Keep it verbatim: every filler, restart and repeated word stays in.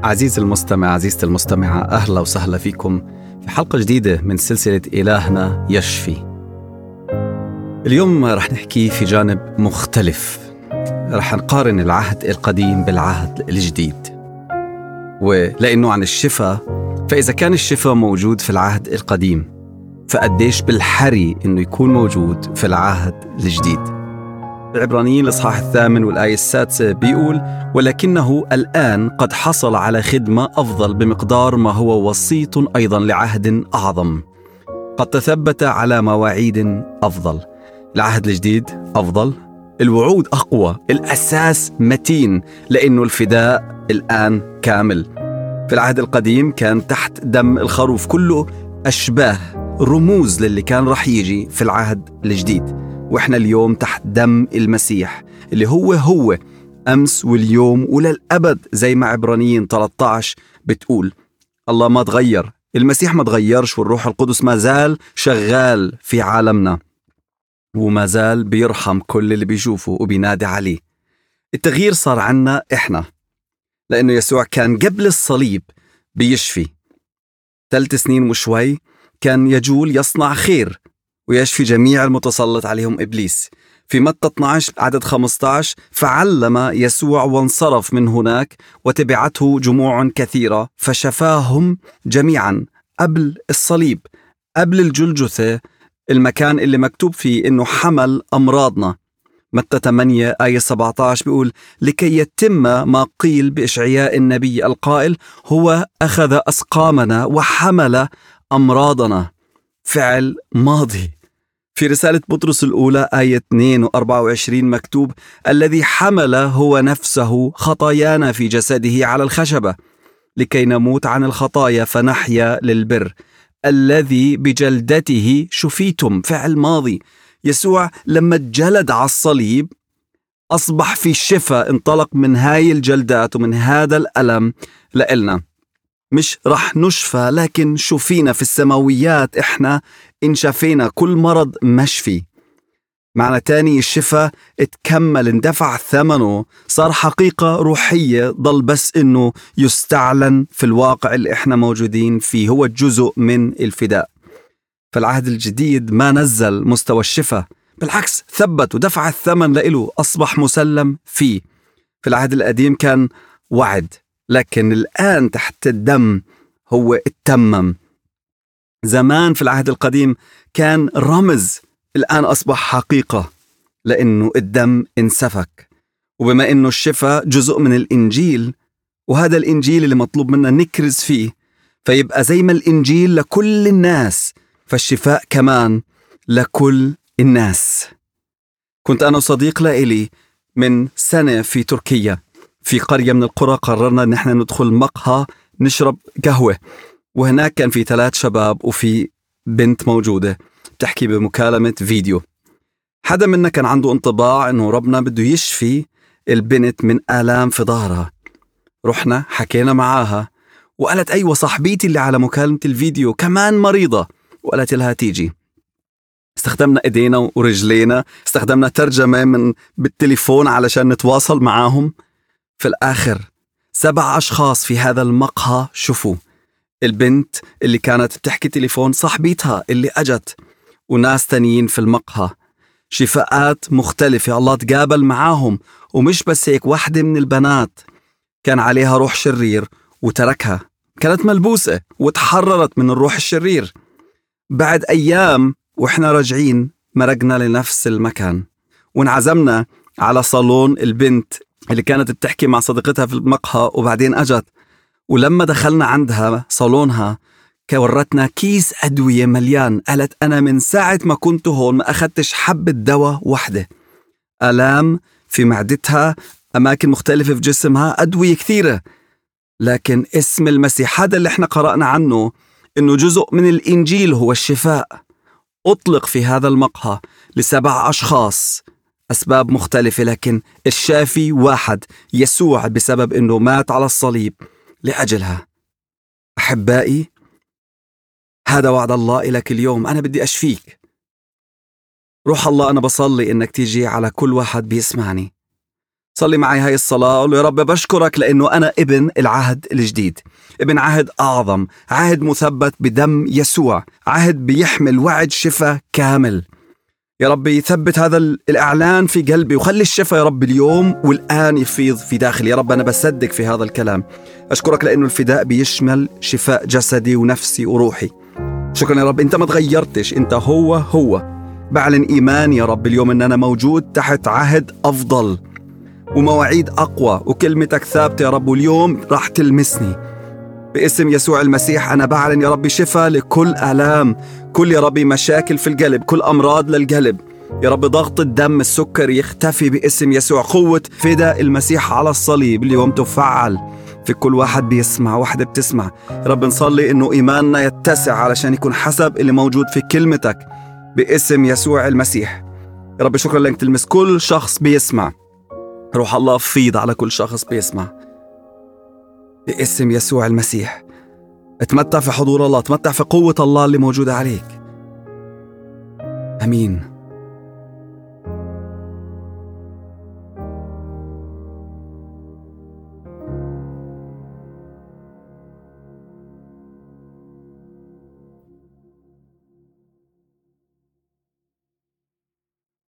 عزيزي المستمع، عزيزتي المستمعة، أهلا وسهلا فيكم في حلقة جديدة من سلسلة إلهنا يشفي. اليوم رح نحكي في جانب مختلف، رح نقارن العهد القديم بالعهد الجديد. ولأنه عن الشفاء، فإذا كان الشفاء موجود في العهد القديم، فقديش بالحري إنه يكون موجود في العهد الجديد. العبرانيين الإصحاح الثامن والآية السادسة بيقول: ولكنه الآن قد حصل على خدمة أفضل بمقدار ما هو وسيط أيضا لعهد أعظم، قد تثبت على مواعيد أفضل. العهد الجديد أفضل، الوعود أقوى، الأساس متين، لأنه الفداء الآن كامل. في العهد القديم كان تحت دم الخروف، كله أشباه رموز للي كان رح يجي في العهد الجديد. وإحنا اليوم تحت دم المسيح اللي هو هو أمس واليوم وللأبد، زي ما عبرانيين ثلاثة عشر بتقول. الله ما تغير، المسيح ما تغيرش، والروح القدس ما زال شغال في عالمنا وما زال بيرحم كل اللي بيشوفه وبينادي عليه. التغيير صار عنا إحنا، لأنه يسوع كان قبل الصليب بيشفي ثلاث سنين وشوي، كان يجول يصنع خير ويشفي جميع المتسلط عليهم إبليس. في متى اثنا عشر عدد خمسة عشر: فعلم يسوع وانصرف من هناك وتبعته جموع كثيرة فشفاهم جميعا. قبل الصليب، قبل الجلجثة، المكان اللي مكتوب فيه إنه حمل أمراضنا. متى ثمانية آية سبعة عشر بيقول: لكي يتم ما قيل بإشعياء النبي القائل: هو أخذ أسقامنا وحمل أمراضنا. فعل ماضي. في رسالة بطرس الأولى آية اثنين وأربعة وعشرين مكتوب: الذي حمل هو نفسه خطايانا في جسده على الخشبة لكي نموت عن الخطايا فنحيا للبر، الذي بجلدته شفيتم. فعل ماضي. يسوع لما اتجلد على الصليب أصبح في شفاء، انطلق من هاي الجلدات ومن هذا الألم لإلنا. مش رح نشفى، لكن شفينا في السماويات. إحنا إن شفينا كل مرض مشفي. معنى تاني الشفاء اتكمل، اندفع ثمنه، صار حقيقة روحية، ضل بس إنه يستعلن في الواقع اللي إحنا موجودين فيه. هو جزء من الفداء. فالعهد الجديد ما نزل مستوى الشفاء، بالعكس ثبت ودفع الثمن لإله، أصبح مسلم فيه. في العهد القديم كان وعد، لكن الآن تحت الدم هو اتمم. زمان في العهد القديم كان رمز، الآن أصبح حقيقة، لأنه الدم انسفك. وبما أنه الشفاء جزء من الإنجيل، وهذا الإنجيل اللي مطلوب منا نكرز فيه، فيبقى زي ما الإنجيل لكل الناس، فالشفاء كمان لكل الناس. كنت أنا وصديق لإلي من سنة في تركيا، في قرية من القرى، قررنا أن احنا ندخل مقهى نشرب قهوة. وهناك كان في ثلاث شباب وفي بنت موجودة تحكي بمكالمة فيديو. حدا منا كان عنده انطباع أنه ربنا بده يشفي البنت من آلام في ظهرها. رحنا حكينا معاها وقالت: أيوة، صاحبيتي اللي على مكالمة الفيديو كمان مريضة. وقالت لها تيجي. استخدمنا ايدينا ورجلينا، استخدمنا ترجمة من بالتليفون علشان نتواصل معاهم. في الآخر سبع أشخاص في هذا المقهى شوفوا. البنت اللي كانت بتحكي تليفون صاحبتها اللي أجت، وناس تانيين في المقهى. شفاءات مختلفة، الله تقابل معاهم. ومش بس هيك، واحدة من البنات كان عليها روح شرير وتركها، كانت ملبوسة وتحررت من الروح الشرير. بعد أيام وإحنا راجعين مرقنا لنفس المكان، وانعزمنا على صالون البنت اللي كانت بتحكي مع صديقتها في المقهى. وبعدين أجت، ولما دخلنا عندها صالونها كورتنا كيس أدوية مليان. قالت: أنا من ساعة ما كنت هون ما أخدتش حبة دواء واحدة. آلام في معدتها، أماكن مختلفة في جسمها، أدوية كثيرة. لكن اسم المسيح، هذا اللي احنا قرأنا عنه إنه جزء من الإنجيل، هو الشفاء. أطلق في هذا المقهى لسبع أشخاص، أسباب مختلفة، لكن الشافي واحد، يسوع، بسبب إنه مات على الصليب لأجلها. أحبائي، هذا وعد الله إلك اليوم. أنا بدي أشفيك. روح الله، أنا بصلي إنك تيجي على كل واحد بيسمعني، صلي معي هاي الصلاة، قول له يا رب بشكرك لأنه أنا ابن العهد الجديد، ابن عهد أعظم، عهد مثبت بدم يسوع، عهد بيحمل وعد شفاء كامل. يا رب يثبت هذا الإعلان في قلبي، وخلي الشفاء يا رب اليوم والآن يفيض في داخلي. يا رب أنا بصدق في هذا الكلام. أشكرك لأنه الفداء بيشمل شفاء جسدي ونفسي وروحي. شكرا يا رب، أنت ما تغيرتش، أنت هو هو. بعلن إيماني يا رب اليوم أن أنا موجود تحت عهد أفضل ومواعيد أقوى، وكلمتك ثابتة يا رب، واليوم راح تلمسني باسم يسوع المسيح. أنا بعلن يا رب شفاء لكل آلام، كل يا رب مشاكل في القلب، كل أمراض للقلب. يا رب ضغط الدم، السكر يختفي باسم يسوع. قوة فداء المسيح على الصليب اليوم تفعل في كل واحد بيسمع، واحدة بتسمع. يا رب نصلي إنه إيماننا يتسع علشان يكون حسب اللي موجود في كلمتك باسم يسوع المسيح. يا رب شكرا لك تلمس كل شخص بيسمع. روح الله فيض على كل شخص بيسمع باسم يسوع المسيح. اتمتع في حضور الله، اتمتع في قوة الله اللي موجودة عليك. أمين.